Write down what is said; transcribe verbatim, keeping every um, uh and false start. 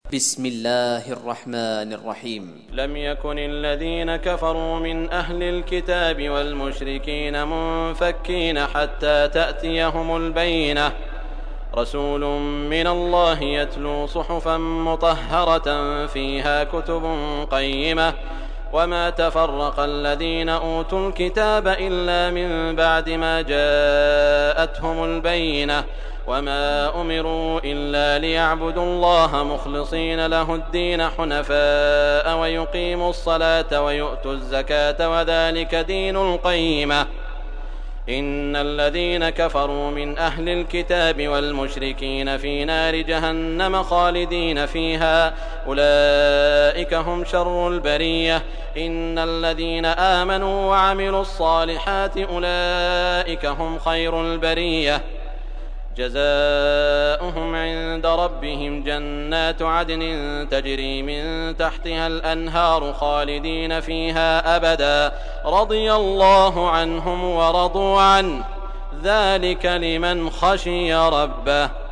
بسم الله الرحمن الرحيم. لم يكن الذين كفروا من أهل الكتاب والمشركين منفكين حتى تأتيهم البينة، رسول من الله يتلو صحفا مطهرة فيها كتب قيمة، وما تفرق الذين أوتوا الكتاب إلا من بعد ما جاءتهم البينة، وما أمروا إلا ليعبدوا الله مخلصين له الدين حنفاء ويقيموا الصلاة ويؤتوا الزكاة وذلك دين القيمة. إن الذين كفروا من أهل الكتاب والمشركين في نار جهنم خالدين فيها أولئك هم شر البرية. إن الذين آمنوا وعملوا الصالحات أولئك هم خير البرية، جزاؤهم عند ربهم جنات عدن تجري من تحتها الأنهار خالدين فيها أبدا، رضي الله عنهم ورضوا عنه، ذلك لمن خشي ربه.